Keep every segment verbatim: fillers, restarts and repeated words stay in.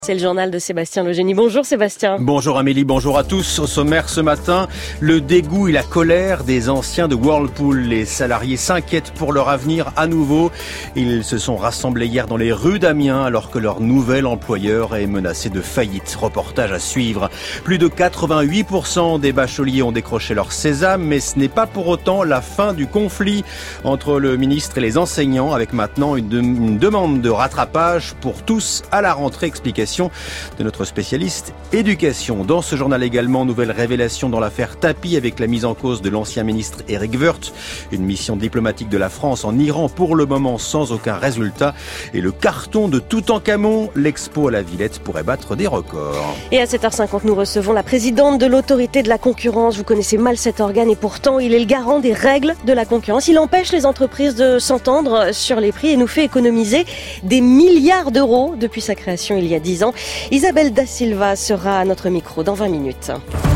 C'est le journal de Sébastien Legénie. Bonjour Sébastien. Bonjour Amélie, bonjour à tous. Au sommaire ce matin, le dégoût et la colère des anciens de Whirlpool. Les salariés s'inquiètent pour leur avenir à nouveau. Ils se sont rassemblés hier dans les rues d'Amiens alors que leur nouvel employeur est menacé de faillite. Reportage à suivre. Plus de quatre-vingt-huit pour cent des bacheliers ont décroché leur sésame, mais ce n'est pas pour autant la fin du conflit entre le ministre et les enseignants, avec maintenant une, de- une demande de rattrapage pour tous à la rentrée. Explication de notre spécialiste éducation. Dans ce journal également, nouvelle révélation dans l'affaire Tapie avec la mise en cause de l'ancien ministre Éric Woerth. Une mission diplomatique de la France en Iran pour le moment sans aucun résultat. Et le carton de Toutankhamon, l'expo à la Villette pourrait battre des records. Et à sept heures cinquante, nous recevons la présidente de l'autorité de la concurrence. Vous connaissez mal cet organe et pourtant il est le garant des règles de la concurrence. Il empêche les entreprises de s'entendre sur les prix et nous fait économiser des milliards d'euros depuis sa création il y a dix ans. Isabelle Da Silva sera à notre micro dans vingt minutes.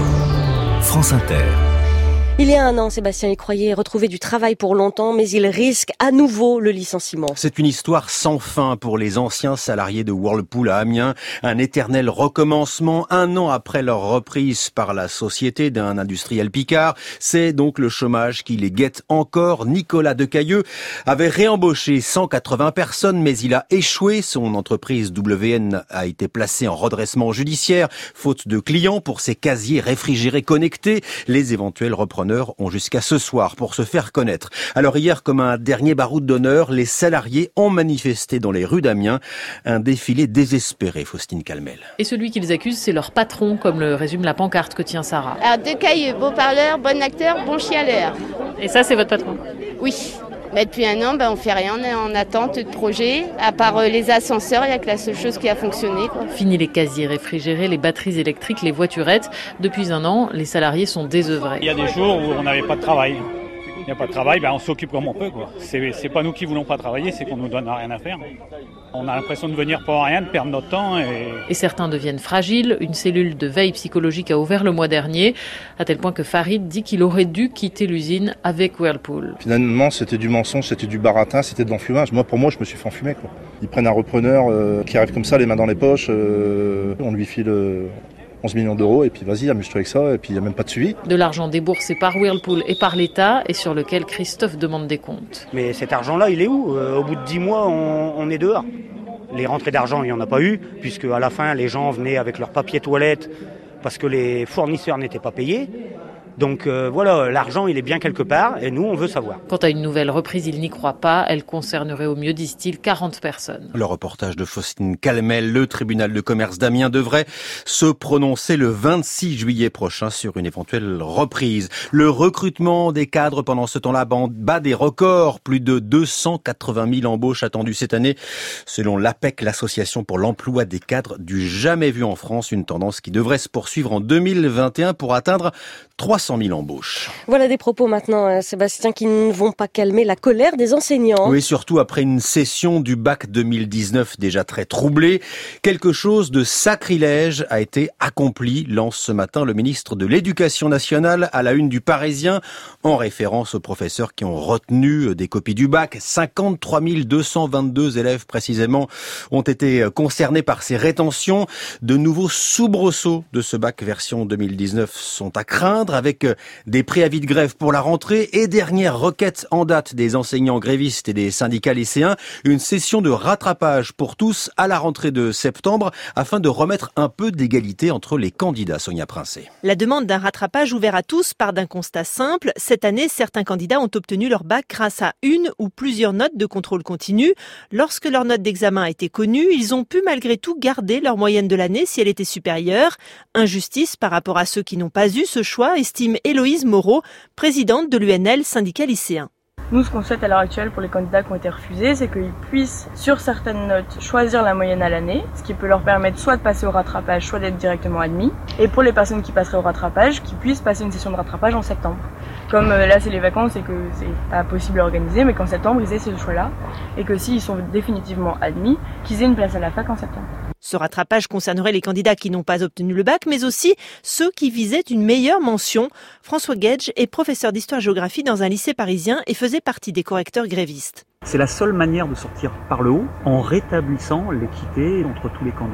France Inter. Il y a un an, Sébastien, il croyait retrouver du travail pour longtemps, mais il risque à nouveau le licenciement. C'est une histoire sans fin pour les anciens salariés de Whirlpool à Amiens. Un éternel recommencement un an après leur reprise par la société d'un industriel picard. C'est donc le chômage qui les guette encore. Nicolas Decailleux avait réembauché cent quatre-vingts personnes, mais il a échoué. Son entreprise W N a été placée en redressement judiciaire, faute de clients pour ses casiers réfrigérés connectés. Les éventuels repreneurs ont jusqu'à ce soir pour se faire connaître. Alors hier, comme un dernier baroud d'honneur, les salariés ont manifesté dans les rues d'Amiens. Un défilé désespéré, Faustine Calmel. Et celui qu'ils accusent, c'est leur patron, comme le résume la pancarte que tient Sarah. Alors Decailleux, beau parleur, bon acteur, bon chialeur. Et ça, c'est votre patron? Oui. Mais depuis un an, ben, on fait rien, on est en attente de projet. À part euh, les ascenseurs, il n'y a que la seule chose qui a fonctionné, quoi. Fini les casiers réfrigérés, les batteries électriques, les voiturettes. Depuis un an, les salariés sont désœuvrés. Il y a des jours où on n'avait pas de travail. Il n'y a pas de travail, ben on s'occupe comme on peut, quoi. C'est, c'est pas nous qui voulons pas travailler, c'est qu'on nous donne rien à faire. On a l'impression de venir pour rien, de perdre notre temps. Et... et certains deviennent fragiles. Une cellule de veille psychologique a ouvert le mois dernier, à tel point que Farid dit qu'il aurait dû quitter l'usine avec Whirlpool. Finalement, c'était du mensonge, c'était du baratin, c'était de l'enfumage. Moi, pour moi, je me suis fait enfumer, quoi. Ils prennent un repreneur euh, qui arrive comme ça, les mains dans les poches, euh, on lui file... Euh... onze millions d'euros et puis vas-y, amuse-toi avec ça et puis il n'y a même pas de suivi. De l'argent déboursé par Whirlpool et par l'État et sur lequel Christophe demande des comptes. Mais cet argent-là, il est où ? euh, Au bout de dix mois, on, on est dehors. Les rentrées d'argent, il n'y en a pas eu, puisque à la fin, les gens venaient avec leur papier toilette parce que les fournisseurs n'étaient pas payés. Donc euh, voilà, l'argent il est bien quelque part et nous on veut savoir. Quant à une nouvelle reprise, il n'y croit pas. Elle concernerait au mieux, disent-ils, quarante personnes. Le reportage de Faustine Calmel. Le tribunal de commerce d'Amiens devrait se prononcer le vingt-six juillet prochain sur une éventuelle reprise. Le recrutement des cadres pendant ce temps-là bat des records. Plus de deux cent quatre-vingt mille embauches attendues cette année. Selon l'A P E C, l'association pour l'emploi des cadres, du jamais vu en France. Une tendance qui devrait se poursuivre en deux mille vingt et un pour atteindre trois cent mille embauches. Voilà des propos maintenant, Sébastien, qui ne vont pas calmer la colère des enseignants. Oui, surtout après une session du bac deux mille dix-neuf déjà très troublée. Quelque chose de sacrilège a été accompli, lance ce matin le ministre de l'Éducation nationale à la une du Parisien, en référence aux professeurs qui ont retenu des copies du bac. cinquante-trois mille deux cent vingt-deux élèves précisément ont été concernés par ces rétentions. De nouveaux soubresauts de ce bac version deux mille dix-neuf sont à craindre, avec des préavis de grève pour la rentrée et dernière requête en date des enseignants grévistes et des syndicats lycéens, une session de rattrapage pour tous à la rentrée de septembre afin de remettre un peu d'égalité entre les candidats. Sonia Princé. La demande d'un rattrapage ouvert à tous part d'un constat simple. Cette année, certains candidats ont obtenu leur bac grâce à une ou plusieurs notes de contrôle continu. Lorsque leur note d'examen a été connue, ils ont pu malgré tout garder leur moyenne de l'année si elle était supérieure. Injustice par rapport à ceux qui n'ont pas eu ce choix, estime Héloïse Moreau, présidente de l'U N L, syndicat lycéen. Nous, ce qu'on souhaite à l'heure actuelle pour les candidats qui ont été refusés, c'est qu'ils puissent, sur certaines notes, choisir la moyenne à l'année, ce qui peut leur permettre soit de passer au rattrapage, soit d'être directement admis. Et pour les personnes qui passeraient au rattrapage, qu'ils puissent passer une session de rattrapage en septembre. Comme euh, là, c'est les vacances et que c'est pas possible à organiser, mais qu'en septembre, ils aient ce choix-là. Et que s'ils sont définitivement admis, qu'ils aient une place à la fac en septembre. Ce rattrapage concernerait les candidats qui n'ont pas obtenu le bac, mais aussi ceux qui visaient une meilleure mention. François Gage est professeur d'histoire-géographie dans un lycée parisien et faisait partie des correcteurs grévistes. C'est la seule manière de sortir par le haut en rétablissant l'équité entre tous les candidats.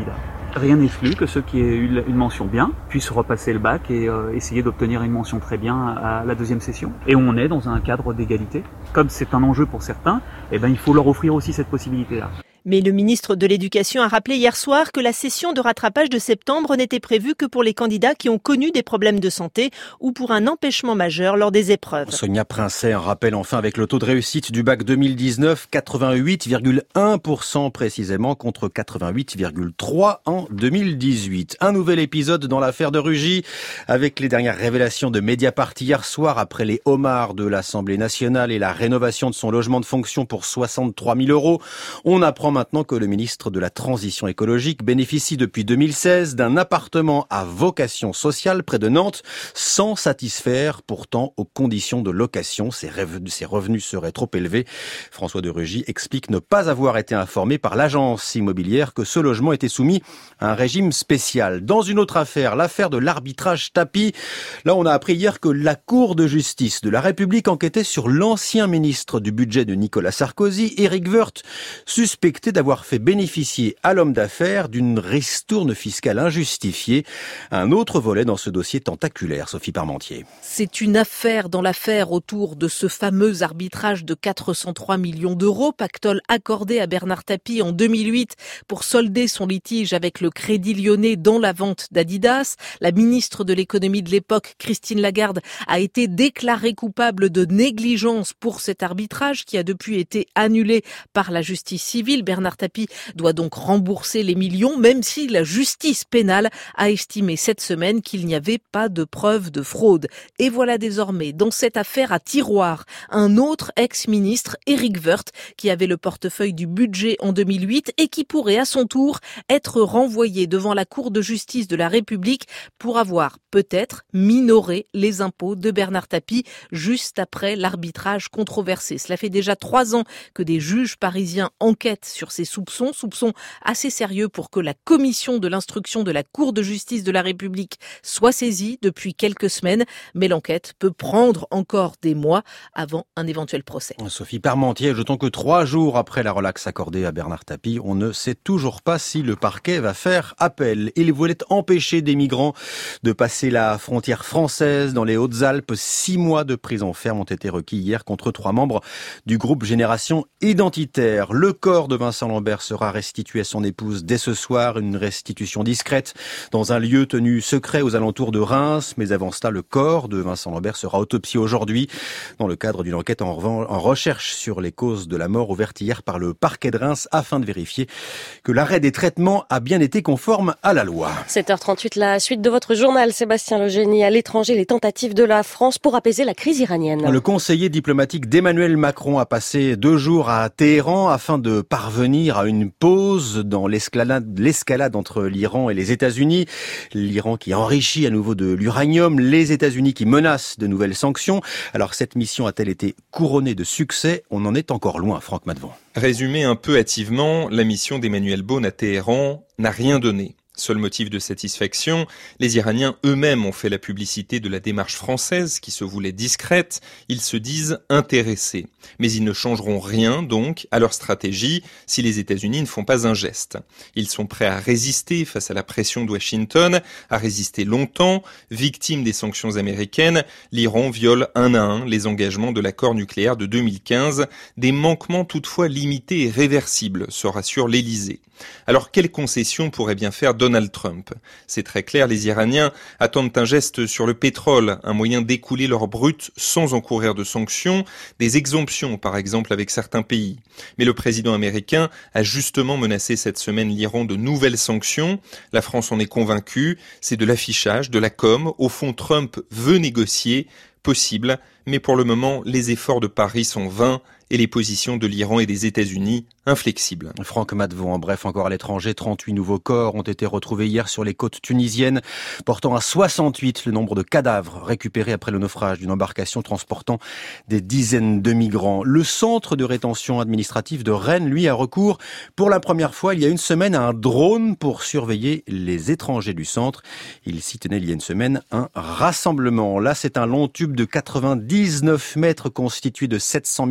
rien n'exclut que ceux qui aient eu une mention bien puissent repasser le bac et euh, essayer d'obtenir une mention très bien à la deuxième session. Et on est dans un cadre d'égalité. Comme c'est un enjeu pour certains, eh ben, il faut leur offrir aussi cette possibilité-là. Mais le ministre de l'Éducation a rappelé hier soir que la session de rattrapage de septembre n'était prévue que pour les candidats qui ont connu des problèmes de santé ou pour un empêchement majeur lors des épreuves. Sonia Princet, un rappel enfin avec le taux de réussite du bac deux mille dix-neuf, quatre-vingt-huit virgule un pour cent précisément contre quatre-vingt-huit virgule trois pour cent en deux mille dix-huit. Un nouvel épisode dans l'affaire de Rugy avec les dernières révélations de Mediapart hier soir après les homards de l'Assemblée nationale et la rénovation de son logement de fonction pour soixante-trois mille euros. On apprend maintenant que le ministre de la Transition écologique bénéficie depuis deux mille seize d'un appartement à vocation sociale près de Nantes sans satisfaire pourtant aux conditions de location. Ses revenus seraient trop élevés. François de Rugy explique ne pas avoir été informé par l'agence immobilière que ce logement était soumis à un régime spécial. Dans une autre affaire, l'affaire de l'arbitrage tapis. Là, on a appris hier que la Cour de justice de la République enquêtait sur l'ancien ministre du budget de Nicolas Sarkozy, Éric Woerth, suspecté d'avoir fait bénéficier à l'homme d'affaires d'une ristourne fiscale injustifiée. Un autre volet dans ce dossier tentaculaire, Sophie Parmentier. C'est une affaire dans l'affaire autour de ce fameux arbitrage de quatre cent trois millions d'euros, pactole accordé à Bernard Tapie en deux mille huit pour solder son litige avec le Crédit Lyonnais dans la vente d'Adidas. La ministre de l'économie de l'époque, Christine Lagarde, a été déclarée coupable de négligence pour cet arbitrage qui a depuis été annulé par la justice civile. Bernard Tapie doit donc rembourser les millions, même si la justice pénale a estimé cette semaine qu'il n'y avait pas de preuve de fraude. Et voilà désormais, dans cette affaire à tiroir, un autre ex-ministre, Éric Woerth, qui avait le portefeuille du budget en deux mille huit et qui pourrait à son tour être renvoyé devant la Cour de justice de la République pour avoir peut-être minoré les impôts de Bernard Tapie juste après l'arbitrage controversé. Cela fait déjà trois ans que des juges parisiens enquêtent sur ces soupçons, soupçons assez sérieux pour que la commission de l'instruction de la Cour de justice de la République soit saisie depuis quelques semaines, mais l'enquête peut prendre encore des mois avant un éventuel procès. Sophie Parmentier, ajoutons que trois jours après la relaxe accordée à Bernard Tapie, on ne sait toujours pas si le parquet va faire appel. Il voulait empêcher des migrants de passer la frontière française dans les Hautes-Alpes. Six mois de prison ferme ont été requis hier contre trois membres du groupe Génération Identitaire. Le corps de Vincent Lambert sera restitué à son épouse dès ce soir, une restitution discrète dans un lieu tenu secret aux alentours de Reims. Mais avant cela, le corps de Vincent Lambert sera autopsié aujourd'hui dans le cadre d'une enquête en, en recherche sur les causes de la mort ouverte hier par le parquet de Reims afin de vérifier que l'arrêt des traitements a bien été conforme à la loi. sept heures trente-huit, la suite de votre journal, Sébastien Legénie. À l'étranger, les tentatives de la France pour apaiser la crise iranienne. Le conseiller diplomatique d'Emmanuel Macron a passé deux jours à Téhéran afin de parvenir à une pause dans l'escalade, l'escalade entre l'Iran et les États-Unis. L'Iran qui enrichit à nouveau de l'uranium, les États-Unis qui menacent de nouvelles sanctions. Alors cette mission a-t-elle été couronnée de succès? On en est encore loin, Franck Madevon. Résumé un peu hâtivement, la mission d'Emmanuel Beaune à Téhéran n'a rien donné. Seul motif de satisfaction, les Iraniens eux-mêmes ont fait la publicité de la démarche française qui se voulait discrète. Ils se disent intéressés. Mais ils ne changeront rien donc à leur stratégie si les États-Unis ne font pas un geste. Ils sont prêts à résister face à la pression de Washington, à résister longtemps. Victime des sanctions américaines, l'Iran viole un à un les engagements de l'accord nucléaire de deux mille quinze. Des manquements toutefois limités et réversibles, se rassure l'Élysée. Alors quelles concessions pourrait bien faire Donald Trump? C'est très clair, les Iraniens attendent un geste sur le pétrole, un moyen d'écouler leur brut sans encourir de sanctions, des exemptions par exemple avec certains pays. Mais le président américain a justement menacé cette semaine l'Iran de nouvelles sanctions. La France en est convaincue, c'est de l'affichage, de la com. Au fond, Trump veut négocier, possible, mais pour le moment, les efforts de Paris sont vains et les positions de l'Iran et des États-Unis inflexibles. Franck Madevon, en bref, encore à l'étranger, trente-huit nouveaux corps ont été retrouvés hier sur les côtes tunisiennes, portant à soixante-huit le nombre de cadavres récupérés après le naufrage d'une embarcation transportant des dizaines de migrants. Le centre de rétention administrative de Rennes, lui, a recours pour la première fois il y a une semaine à un drone pour surveiller les étrangers du centre. Il s'y tenait il y a une semaine un rassemblement. Là, c'est un long tube de quatre-vingt-dix-neuf mètres constitué de sept cent mille pièces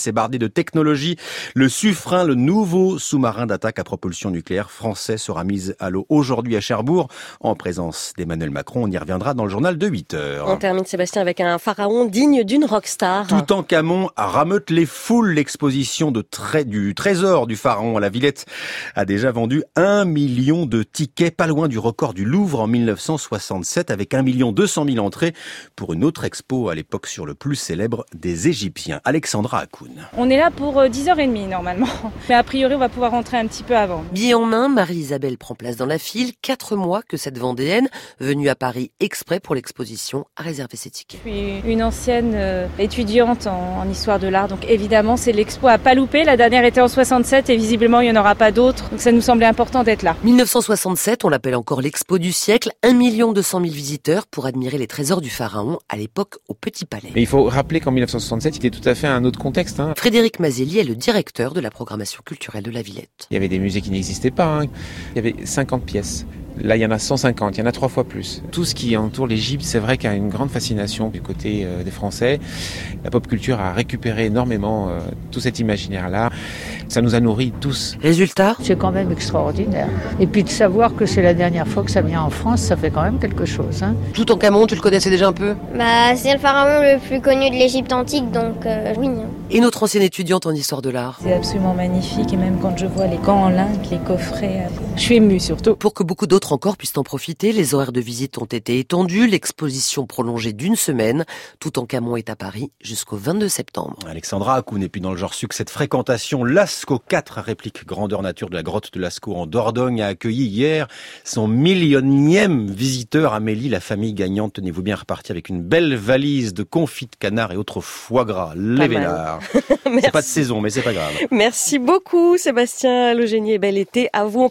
c'est bardé de technologie. Le Suffren, le nouveau sous-marin d'attaque à propulsion nucléaire français, sera mis à l'eau aujourd'hui à Cherbourg en présence d'Emmanuel Macron. On y reviendra dans le journal de huit heures. On termine, Sébastien, avec un pharaon digne d'une rockstar. Toutankhamon rameute les foules. L'exposition de trai- du trésor du pharaon à la Villette a déjà vendu un million de tickets, pas loin du record du Louvre en mille neuf cent soixante-sept, avec un million deux cent mille entrées pour une autre expo à l'époque sur le plus célèbre des Égyptiens. Alexandra Akoun. On est là pour dix heures trente normalement, mais a priori on va pouvoir rentrer un petit peu avant. Billet en main, Marie-Isabelle prend place dans la file. Quatre mois que cette Vendéenne, venue à Paris exprès pour l'exposition, a réservé ses tickets. Je suis une ancienne euh, étudiante en, en histoire de l'art, donc évidemment c'est l'expo à pas louper. La dernière était en soixante-sept et visiblement il n'y en aura pas d'autres, donc ça nous semblait important d'être là. mille neuf cent soixante-sept, on l'appelle encore l'expo du siècle. un million deux cent mille visiteurs pour admirer les trésors du pharaon, à l'époque au Petit Palais. Et il faut rappeler qu'en mille neuf cent soixante-sept, il était tout à fait un autre contexte. Hein. Frédéric Mazelli est le directeur de la programmation culturelle de la Villette. Il y avait des musées qui n'existaient pas. Hein. Il y avait cinquante pièces. Là, il y en a cent cinquante, il y en a trois fois plus. Tout ce qui entoure l'Égypte, c'est vrai qu'il y a une grande fascination du côté euh, des Français. La pop culture a récupéré énormément euh, tout cet imaginaire-là. Ça nous a nourris tous. Résultat ? C'est quand même extraordinaire. Et puis de savoir que c'est la dernière fois que ça vient en France, ça fait quand même quelque chose. Hein. Toutankhamon, tu le connaissais déjà un peu ? Bah, c'est le pharaon le plus connu de l'Égypte antique, donc euh, oui. Et notre ancienne étudiante en histoire de l'art ? C'est absolument magnifique, et même quand je vois les gants en lin, les coffrets, je suis émue surtout. Pour que beaucoup d'autres encore puissent en profiter, les horaires de visite ont été étendus, l'exposition prolongée d'une semaine. Toutankhamon est à Paris jusqu'au vingt-deux septembre. Alexandra Akoun, et puis dans le genre succès de fréquentation, Lascaux quatre, réplique grandeur nature de la grotte de Lascaux en Dordogne, a accueilli hier son millionième visiteur. Amélie, la famille gagnante, tenez-vous bien, repartie avec une belle valise de confit de canard et autres foie gras. Les vénards. C'est pas de saison, mais c'est pas grave. Merci beaucoup, Sébastien Legenier. Bel été à vous.